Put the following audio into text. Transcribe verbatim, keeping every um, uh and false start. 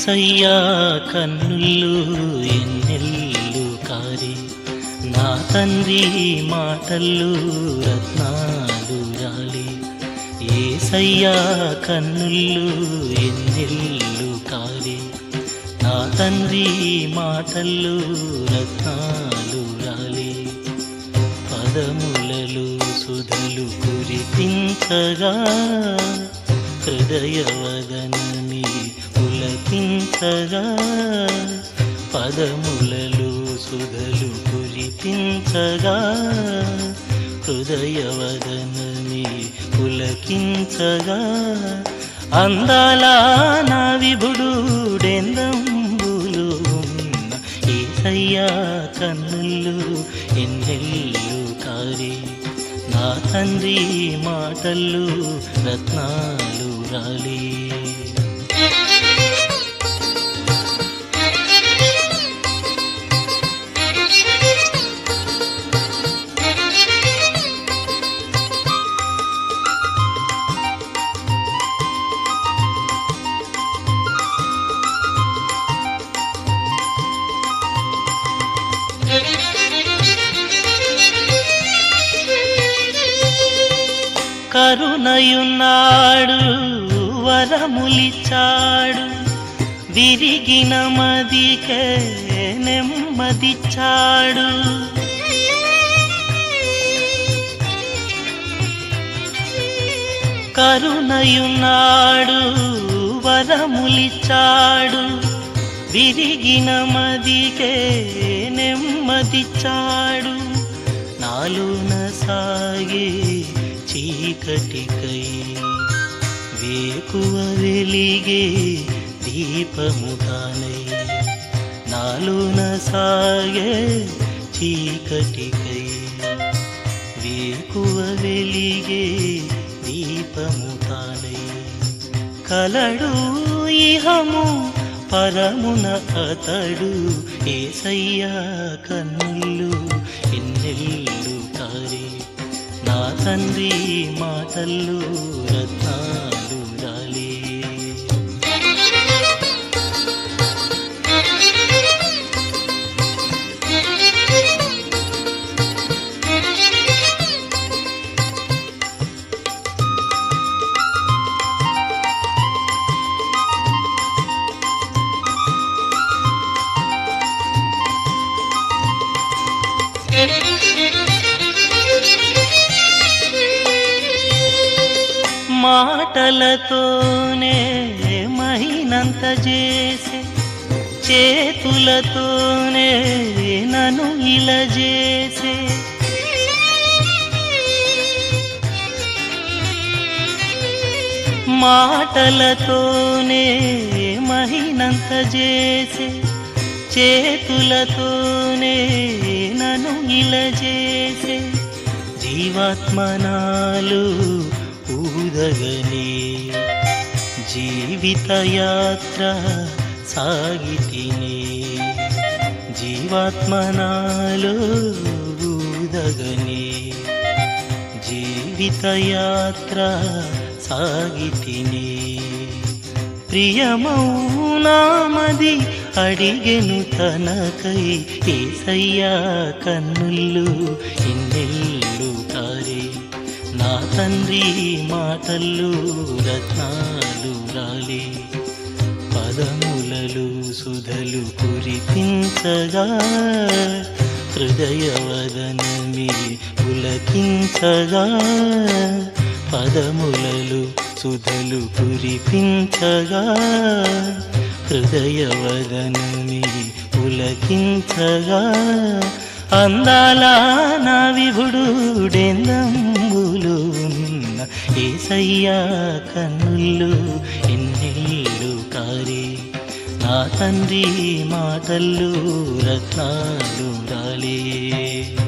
యేసయ్యా కన్నులు ఎన్నెల్లు కారే, నా తండ్రి మాటలు రత్నాలు రాలే. యేసయ్యా కన్నులు ఎన్నెల్లు కారే, నా తండ్రి మాటలు రత్నాలు రాలే. పదములలో సుధలు కురిపించగా, హృదయవదనని పులకించగా. పదములలో సుధలు కురిపించగా, హృదయవదనని పులకించగా. అందాల నా విభుడెందంబులు ఉన్న యేసయ్యా కన్నులు ఎన్నెల్లు కారే, నా తండ్రి మాటలు రత్నాలు రాలే. కరుణయున్నాడు, వరములిచ్చాడు, విరిగిన మదికే నెమ్మదిచ్చాడు. కరుణయున్నాడు, వరములిచ్చాడు, విరిగిన మదికే నెమ్మదిచ్చాడు. నాలోన సాగే చీకటికై వేకువ వెలిగే దీపముగానై, నాలోన సాగే చీకటికై వేకువ వెలిగే దీపముగానై. కలడు ఇహము పరమున అతడు, యేసయ్యా కన్నులు ఎన్నెల్లు కారే, నా తండ్రి మాటలు రత్నాలు రాలే. మాటలతోనే మహినంత చేసే, చేతులతోనే నన్ను ఇలా చేసే. మాటలతోనే మహినంత చేసే, చేతులతోనే నన్ను ఇలా చేసే. జీవాత్మనాలు ఊదగనే జీవితయాత్ర సాగితినే, జీవాత్మనాలు ఊదగనే జీవితయాత్ర సాగితినే. ప్రియమౌనామది అడిగెను తనకై, యేసయ్యా కన్నులు ఎన్నెల్లు కారే, నా తండ్రి మాటలు రత్నాలు రాలే. పదములలో సుధలు కురిపించగా, హృదయవదనమి పులకించగా. పదములలో సుధలు కురిపించగా, హృదయవదనమి పులకించగా. అందాల నా విభుడెందంబులు ఉన్న యేసయ్యా కన్నులు ఎన్నెల్లు కారే, నా తండ్రి మాటలు రత్నాలు రాలే.